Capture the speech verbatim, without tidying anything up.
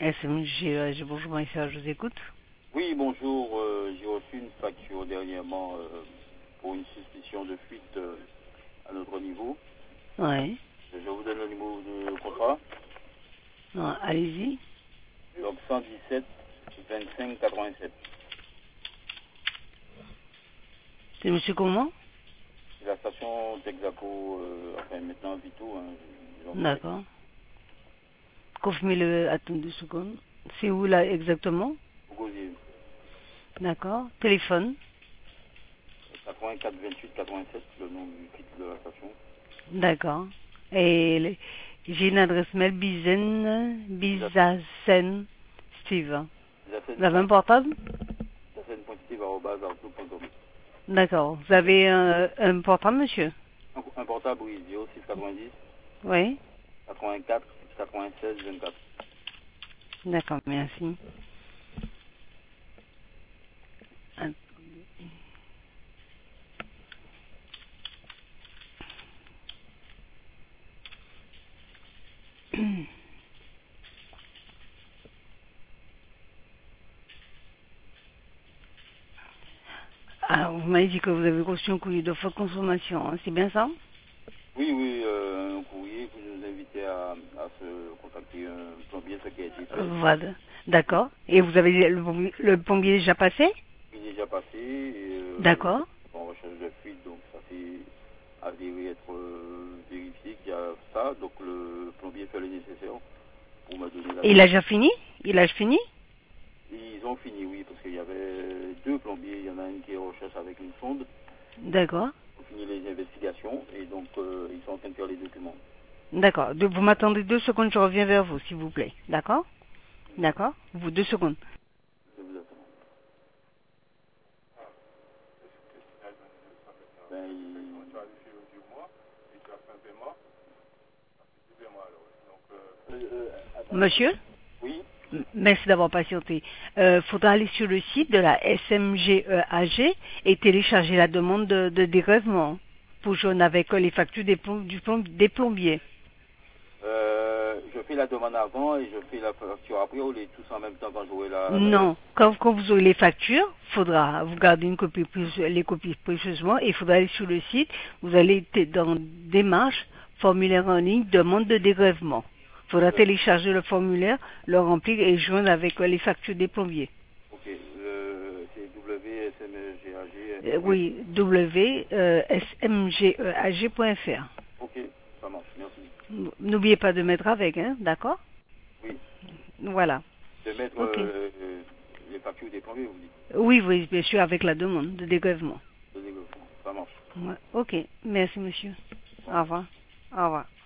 S M G E A G, bonjour Maïssa, je vous écoute. Oui, bonjour. Euh, j'ai reçu une facture dernièrement euh, pour une suspicion de fuite euh, à notre niveau. Oui. Je vous donne le numéro de contrat. Allez-y. Donc cent dix-sept vingt-cinq quatre-vingt-sept. C'est monsieur comment? C'est la station Texaco, euh, enfin maintenant Vito. Hein, ils ont fait- D'accord. Confirmez-le, attendez deux secondes. C'est où là exactement? Au Gosier. D'accord. Téléphone. quatre-vingt-quatre vingt-huit quatre-vingt-sept, le nom du titre de la station. D'accord. Et le- j'ai une adresse mail bizen, bizasen, Steve. Vous avez un portable? bizasen.steve arobase outlook point com. D'accord. Vous avez un, un portable, monsieur? Un, un portable, oui, zéro six quatre-vingt-dix Oui. quatre-vingt-quatre quatre-vingt-seize vingt-quatre. D'accord, merci. Alors, vous m'avez dit que vous avez reçu un courrier de forte consommation, hein, c'est bien ça? Oui, oui, euh, un courrier qui nous invitait à, à se contacter un plombier, ce qui a été fait. Voilà. D'accord. Et vous avez le, plombier- le plombier déjà passé? Il est déjà passé et euh, D'accord. en recherche de fuite, donc ça s'est avéré être euh, vérifié qu'il y a ça. Donc le plombier fait le nécessaire pour me donner la... Et il a déjà fini? Il a fini? Ils ont fini, oui, parce qu'il y avait deux plombiers. Il y en a un qui est en recherche avec une sonde. D'accord. Ils ont fini les investigations et donc euh, ils sont en train de faire les documents. D'accord. De- Vous m'attendez deux secondes, je reviens vers vous, s'il vous plaît. D'accord? D'accord? Vous, deux secondes. Je vous attends. Ben, il... Euh, euh, attendez. Monsieur? Oui. M- Merci d'avoir patienté. Euh, faudra aller sur le site de la S M G E A G et télécharger la demande de, de dégrèvement pour jaune avec euh, les factures des, plom- du plom- des plombiers. Euh, je fais la demande avant et je fais la facture après ou les tous en même temps quand j'aurai la, la... Non, quand, quand vous aurez les factures, faudra vous garder une copie, précie- les copies précieusement et il faudra aller sur le site. Vous allez être dans démarche, formulaire en ligne, demande de dégrèvement. Il faudra télécharger le formulaire, le remplir et joindre avec euh, les factures des plombiers. Ok, euh, c'est W S M G A G. Euh, oui, w point s m g e a g point f r. Ok, ça marche, merci. N'oubliez pas de mettre avec, hein, d'accord? Oui, Voilà. de mettre Ok. euh, euh, les factures des plombiers, vous dites. Oui, oui, bien sûr, avec la demande de dégrèvement. De négociation, ça marche. Ouais. Ok, merci monsieur. Bon. Au revoir. Au revoir.